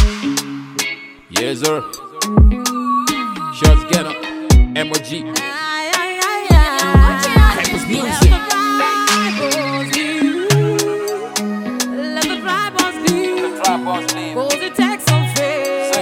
Yes, sir. Shots get up. MOG. Campus music. Let the dry bones leave. Cause it takes some faith.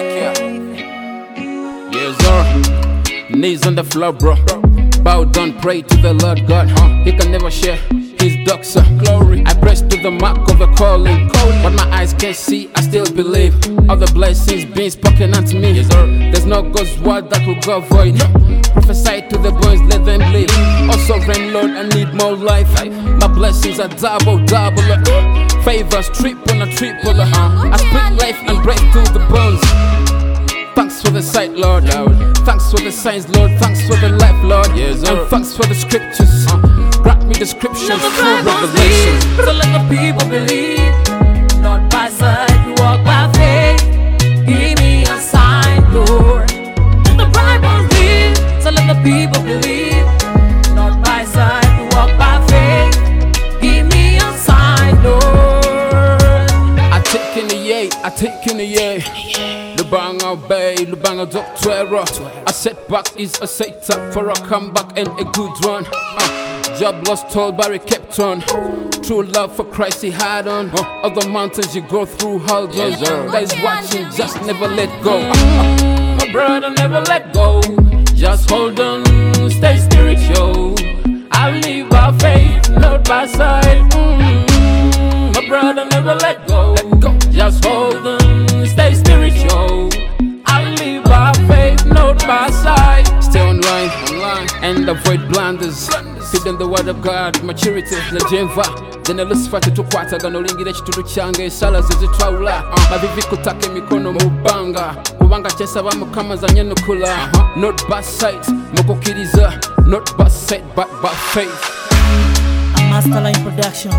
Yes, sir. Knees on the floor, bro. Bow down, pray to the Lord God. He can never share his doxa glory. I press to the mark of the calling. What my eyes can't see, I still believe. All the blessings being spoken unto me. Yes, sir. There's no God's word that will go void. Prophesy to the boys, let them live. Oh sovereign Lord, I need more life. My blessings are double. Favors triple and triple. I speak life and break through the bones. Thanks for the sight, Lord. Thanks for the signs, Lord. Thanks for the life, Lord. Yes, and thanks for the scriptures. Grant me the scriptures through revelation. So let the people believe. Not by sight, we walk by faith. Give me a sign, Lord. Let the Bible lead. So let the people believe. Not by sight, we walk by faith. Give me a sign, Lord. I take in the yay. Lubanga Bay, Lubanga Doctora. A setback is a setup for a comeback and a good one. Job lost, told Barry kept on. True love for Christ he had on. Other mountains you go through, hold on. That is watching, just never let go. My brother, never let go. Just hold on, stay spiritual. I live by faith, not by sight. My brother, never let go. Just hold on, stay spiritual. I live by faith, not by sight. Stay online, and avoid blunders. Feed them the word of God, maturity, legenva. Then Lucifer to kwata gano lingire chitulu change sala zizitwawula. Mavivi kutake mikono mubanga. Kubanga chesa ba mukama za nyenukula. Not by sight, mukukiriza. Not by sight, but by faith. A Masterline production.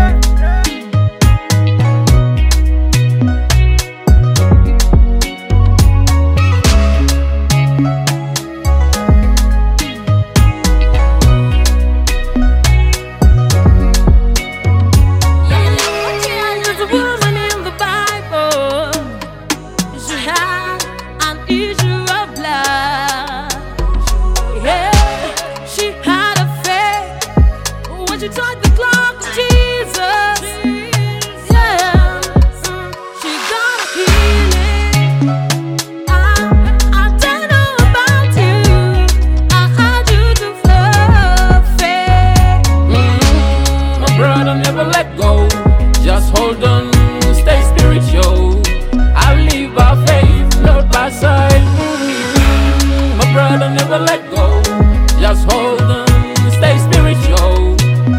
She tried the clock of Jesus. Yeah, she got a healing. I don't know about you. I had you to faith. My brother, never let go. Just hold on, stay spiritual. I live by faith, not by sight. My brother, never let go. Just hold on, stay spiritual.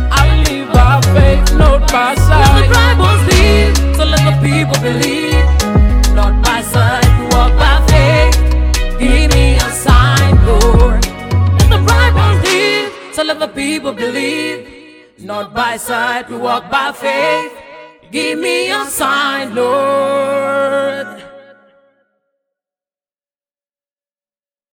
Not by sight. Let the dry bones leave, so let the people believe. Not by sight, we walk by faith. Give me a sign, Lord. Let the dry bones leave, so let the people believe. Not by sight, we walk by faith. Give me a sign, Lord.